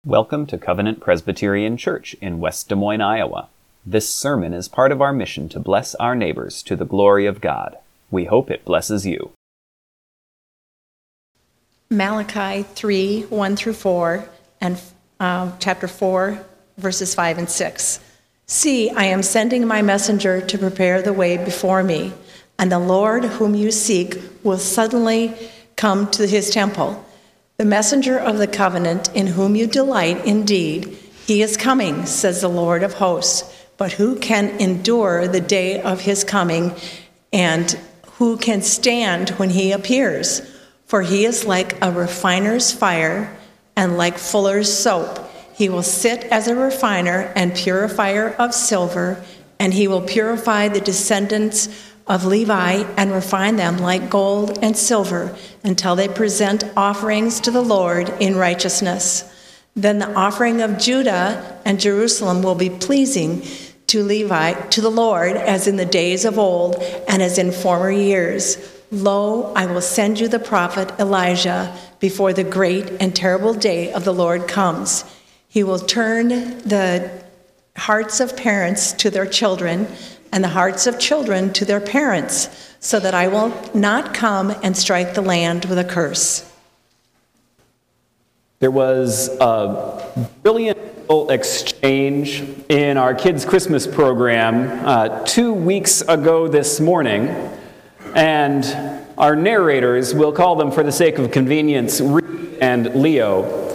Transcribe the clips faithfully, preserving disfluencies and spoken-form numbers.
Welcome to Covenant Presbyterian Church in West Des Moines, Iowa. This sermon is part of our mission to bless our neighbors to the glory of God. We hope it blesses you. Malachi three, one through four, and uh, chapter four, verses five and six. See, I am sending my messenger to prepare the way before me, and the Lord whom you seek will suddenly come to his temple. The messenger of the covenant in whom you delight, indeed, he is coming, says the Lord of hosts. But who can endure the day of his coming, and who can stand when he appears? For he is like a refiner's fire and like fuller's soap. He will sit as a refiner and purifier of silver, and he will purify the descendants of Levi and refine them like gold and silver until they present offerings to the Lord in righteousness. Then the offering of Judah and Jerusalem will be pleasing to Levi, to the Lord, as in the days of old and as in former years. Lo, I will send you the prophet Elijah before the great and terrible day of the Lord comes. He will turn the hearts of parents to their children and the hearts of children to their parents, so that I will not come and strike the land with a curse. There was a brilliant exchange in our kids' Christmas program uh, two weeks ago this morning, and our narrators, we'll call them for the sake of convenience, Reed and Leo.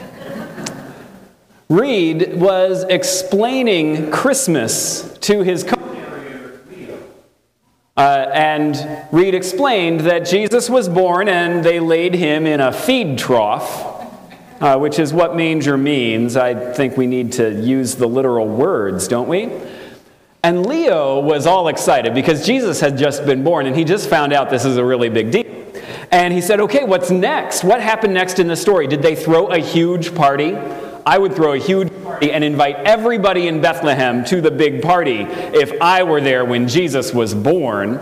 Reed was explaining Christmas to his co Uh, and Reed explained that Jesus was born and they laid him in a feed trough, uh, which is what manger means. I think we need to use the literal words, don't we? And Leo was all excited because Jesus had just been born and he just found out this is a really big deal. And he said, okay, what's next? What happened next in the story? Did they throw a huge party? I would throw a huge party and invite everybody in Bethlehem to the big party if I were there when Jesus was born,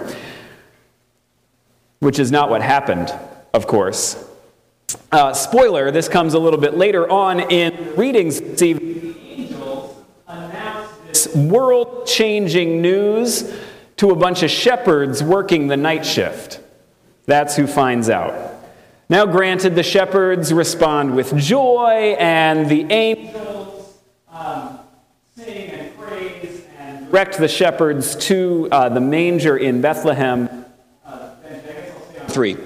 which is not what happened, of course. Uh, spoiler, this comes a little bit later on in readings this evening. The angels announced this world-changing news to a bunch of shepherds working the night shift. That's who finds out. Now, granted, the shepherds respond with joy, and the angels um, sing and praise and direct the shepherds to uh, the manger in Bethlehem. Uh, Three.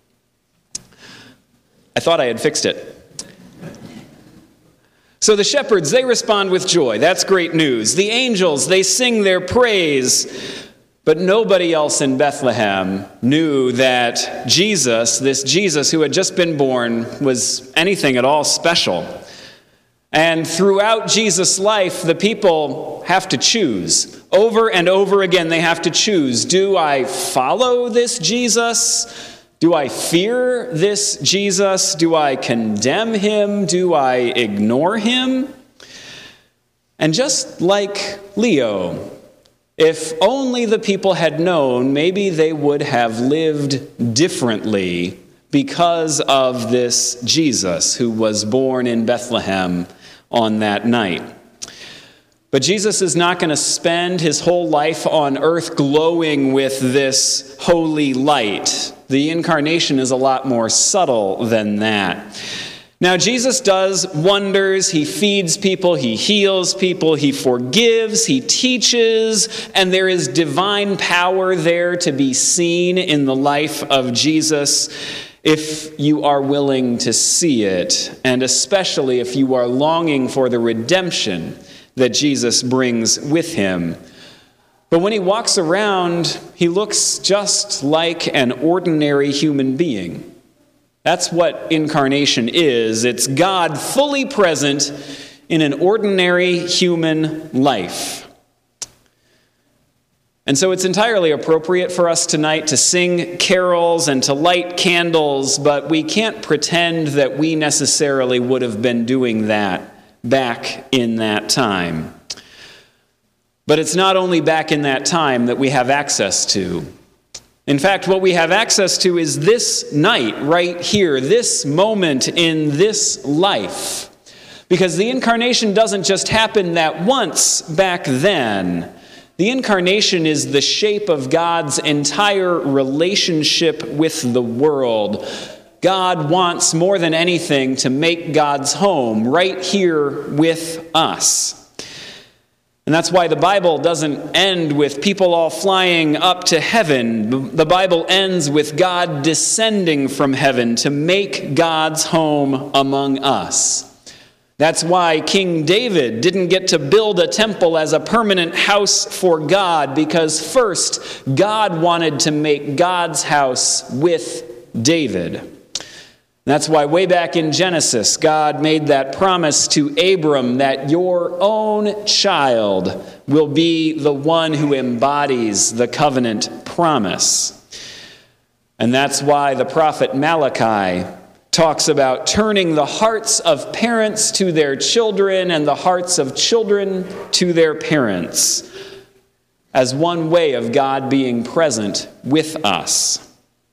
I thought I had fixed it. So the shepherds, they respond with joy. That's great news. The angels, they sing their praise. But nobody else in Bethlehem knew that Jesus, this Jesus who had just been born, was anything at all special. And throughout Jesus' life, the people have to choose. Over and over again, they have to choose. Do I follow this Jesus? Do I fear this Jesus? Do I condemn him? Do I ignore him? And just like Leo, if only the people had known, maybe they would have lived differently because of this Jesus who was born in Bethlehem on that night. But Jesus is not going to spend his whole life on earth glowing with this holy light. The incarnation is a lot more subtle than that. Now, Jesus does wonders. He feeds people, he heals people, he forgives, he teaches, and there is divine power there to be seen in the life of Jesus if you are willing to see it, and especially if you are longing for the redemption that Jesus brings with him. But when he walks around, he looks just like an ordinary human being. That's what incarnation is. It's God fully present in an ordinary human life. And so it's entirely appropriate for us tonight to sing carols and to light candles, but we can't pretend that we necessarily would have been doing that back in that time. But it's not only back in that time that we have access to. In fact, what we have access to is this night right here, this moment in this life. Because the incarnation doesn't just happen that once back then. The incarnation is the shape of God's entire relationship with the world. God wants more than anything to make God's home right here with us. And that's why the Bible doesn't end with people all flying up to heaven. The Bible ends with God descending from heaven to make God's home among us. That's why King David didn't get to build a temple as a permanent house for God, because first, God wanted to make God's house with David. That's why way back in Genesis, God made that promise to Abram that your own child will be the one who embodies the covenant promise. And that's why the prophet Malachi talks about turning the hearts of parents to their children and the hearts of children to their parents as one way of God being present with us.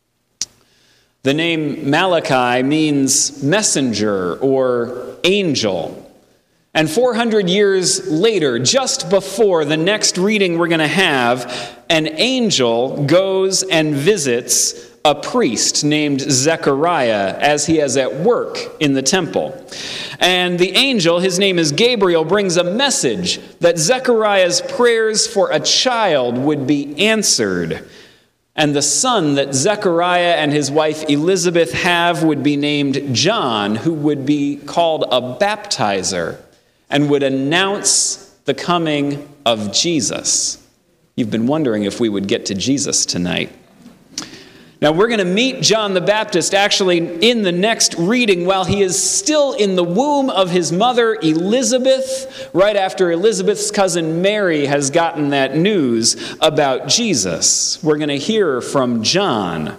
The name Malachi means messenger or angel. And four hundred years later, just before the next reading we're going to have, an angel goes and visits a priest named Zechariah as he is at work in the temple. And the angel, his name is Gabriel, brings a message that Zechariah's prayers for a child would be answered. And the son that Zechariah and his wife Elizabeth have would be named John, who would be called a baptizer and would announce the coming of Jesus. You've been wondering if we would get to Jesus tonight. Now, we're going to meet John the Baptist actually in the next reading while he is still in the womb of his mother Elizabeth, right after Elizabeth's cousin Mary has gotten that news about Jesus. We're going to hear from John.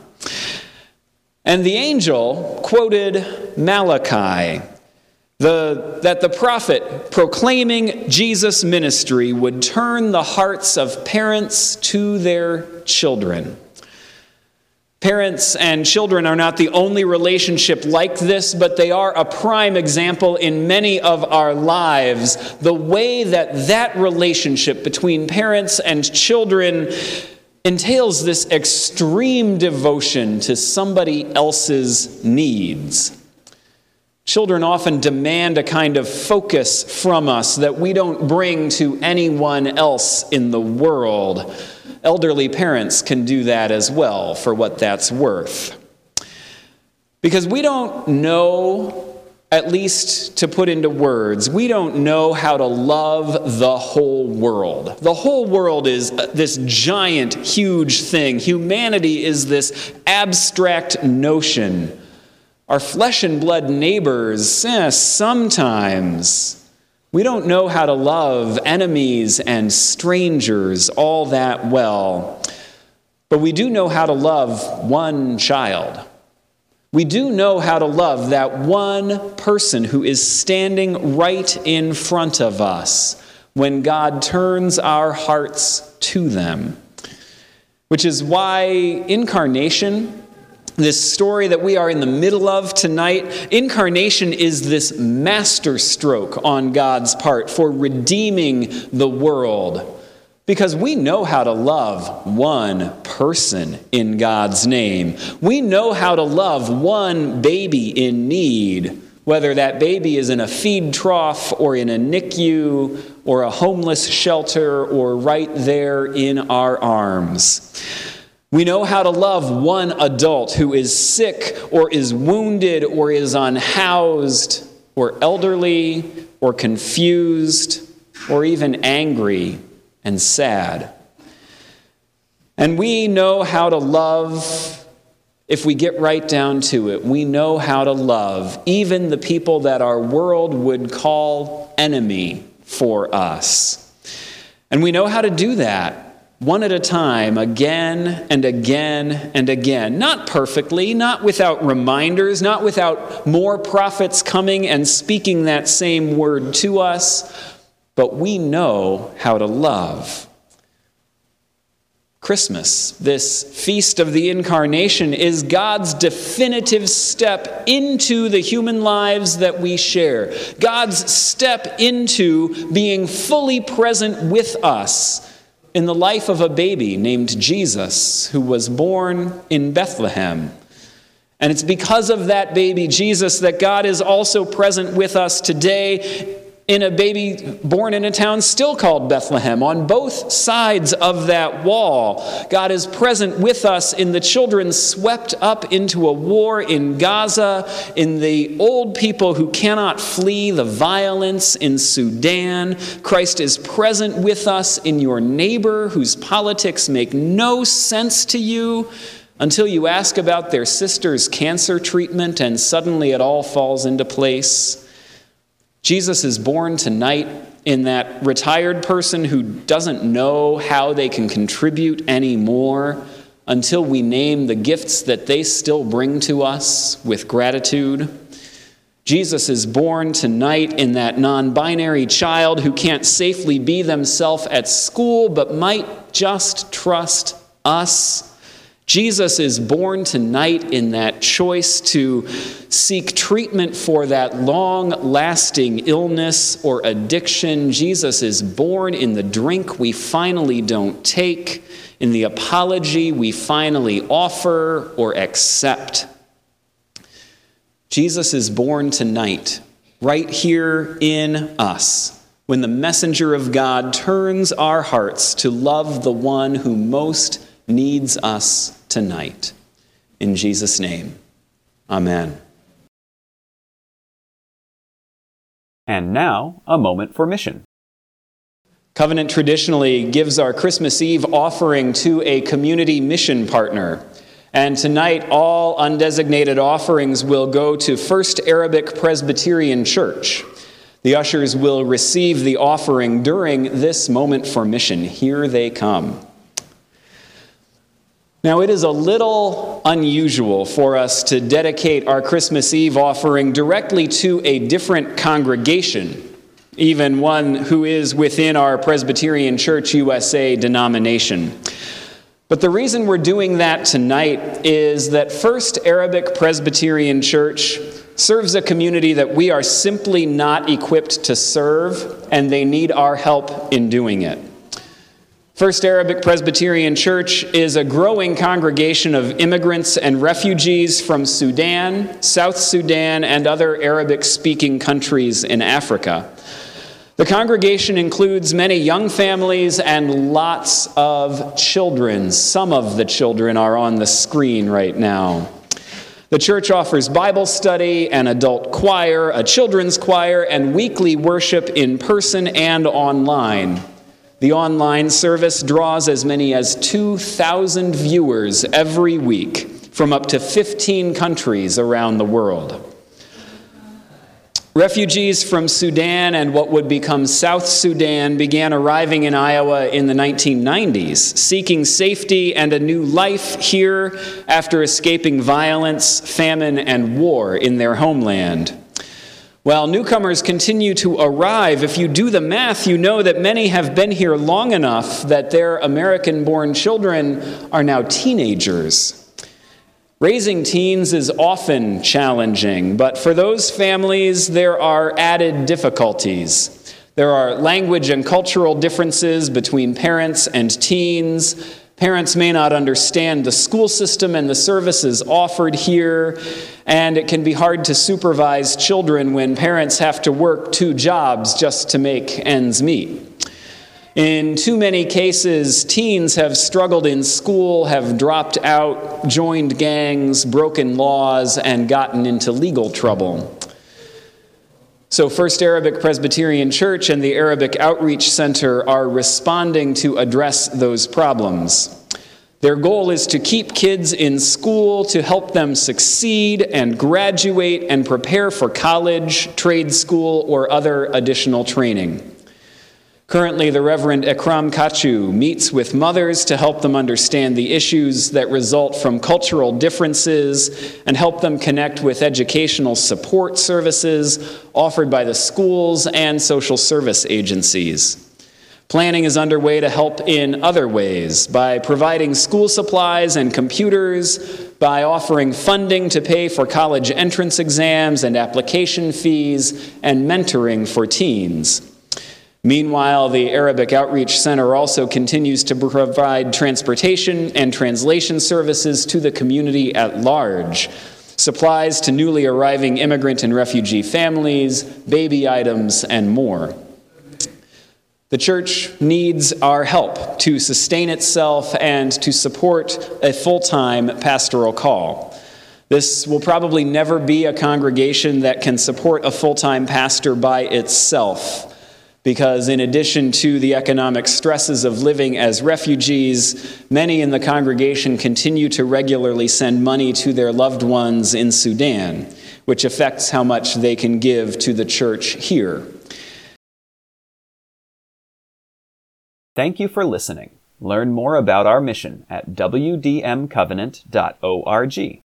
And the angel quoted Malachi, the, that the prophet proclaiming Jesus' ministry would turn the hearts of parents to their children. Parents and children are not the only relationship like this, but they are a prime example in many of our lives. The way that that relationship between parents and children entails this extreme devotion to somebody else's needs. Children often demand a kind of focus from us that we don't bring to anyone else in the world. Elderly parents can do that as well, for what that's worth. Because we don't know, at least to put into words, we don't know how to love the whole world. The whole world is this giant, huge thing. Humanity is this abstract notion. Our flesh and blood neighbors, eh, sometimes we don't know how to love enemies and strangers all that well, but we do know how to love one child. We do know how to love that one person who is standing right in front of us when God turns our hearts to them. Which is why incarnation, this story that we are in the middle of tonight, incarnation is this masterstroke on God's part for redeeming the world. Because we know how to love one person in God's name. We know how to love one baby in need, whether that baby is in a feed trough or in a N I C U or a homeless shelter or right there in our arms. We know how to love one adult who is sick or is wounded or is unhoused or elderly or confused or even angry and sad. And we know how to love, if we get right down to it, we know how to love even the people that our world would call enemy for us. And we know how to do that one at a time, again and again and again. Not perfectly, not without reminders, not without more prophets coming and speaking that same word to us, but we know how to love. Christmas, this feast of the Incarnation, is God's definitive step into the human lives that we share. God's step into being fully present with us in the life of a baby named Jesus, who was born in Bethlehem. And it's because of that baby, Jesus, that God is also present with us today in a baby born in a town still called Bethlehem. On both sides of that wall, God is present with us in the children swept up into a war in Gaza, in the old people who cannot flee the violence in Sudan. Christ is present with us in your neighbor whose politics make no sense to you until you ask about their sister's cancer treatment and suddenly it all falls into place. Jesus is born tonight in that retired person who doesn't know how they can contribute anymore until we name the gifts that they still bring to us with gratitude. Jesus is born tonight in that non-binary child who can't safely be themselves at school but might just trust us. Jesus is born tonight in that choice to seek treatment for that long-lasting illness or addiction. Jesus is born in the drink we finally don't take, in the apology we finally offer or accept. Jesus is born tonight, right here in us, when the messenger of God turns our hearts to love the one who most needs us tonight. In Jesus' name, amen. And now, a moment for mission. Covenant traditionally gives our Christmas Eve offering to a community mission partner. And tonight, all undesignated offerings will go to First Arabic Presbyterian Church. The ushers will receive the offering during this moment for mission. Here they come. Now, it is a little unusual for us to dedicate our Christmas Eve offering directly to a different congregation, even one who is within our Presbyterian Church U S A denomination. But the reason we're doing that tonight is that First Arabic Presbyterian Church serves a community that we are simply not equipped to serve, and they need our help in doing it. First Arabic Presbyterian Church is a growing congregation of immigrants and refugees from Sudan, South Sudan, and other Arabic-speaking countries in Africa. The congregation includes many young families and lots of children. Some of the children are on the screen right now. The church offers Bible study, an adult choir, a children's choir, and weekly worship in person and online. The online service draws as many as two thousand viewers every week from up to fifteen countries around the world. Refugees from Sudan and what would become South Sudan began arriving in Iowa in the nineteen nineties, seeking safety and a new life here after escaping violence, famine, and war in their homeland. While newcomers continue to arrive, if you do the math, you know that many have been here long enough that their American-born children are now teenagers. Raising teens is often challenging, but for those families, there are added difficulties. There are language and cultural differences between parents and teens. Parents may not understand the school system and the services offered here, and it can be hard to supervise children when parents have to work two jobs just to make ends meet. In too many cases, teens have struggled in school, have dropped out, joined gangs, broken laws, and gotten into legal trouble. So First Arabic Presbyterian Church and the Arabic Outreach Center are responding to address those problems. Their goal is to keep kids in school, to help them succeed and graduate and prepare for college, trade school, or other additional training. Currently, the Reverend Ekram Kachu meets with mothers to help them understand the issues that result from cultural differences and help them connect with educational support services offered by the schools and social service agencies. Planning is underway to help in other ways, by providing school supplies and computers, by offering funding to pay for college entrance exams and application fees, and mentoring for teens. Meanwhile, the Arabic Outreach Center also continues to provide transportation and translation services to the community at large, supplies to newly arriving immigrant and refugee families, baby items, and more. The church needs our help to sustain itself and to support a full-time pastoral call. This will probably never be a congregation that can support a full-time pastor by itself, because in addition to the economic stresses of living as refugees, many in the congregation continue to regularly send money to their loved ones in Sudan, which affects how much they can give to the church here. Thank you for listening. Learn more about our mission at w d m covenant dot org.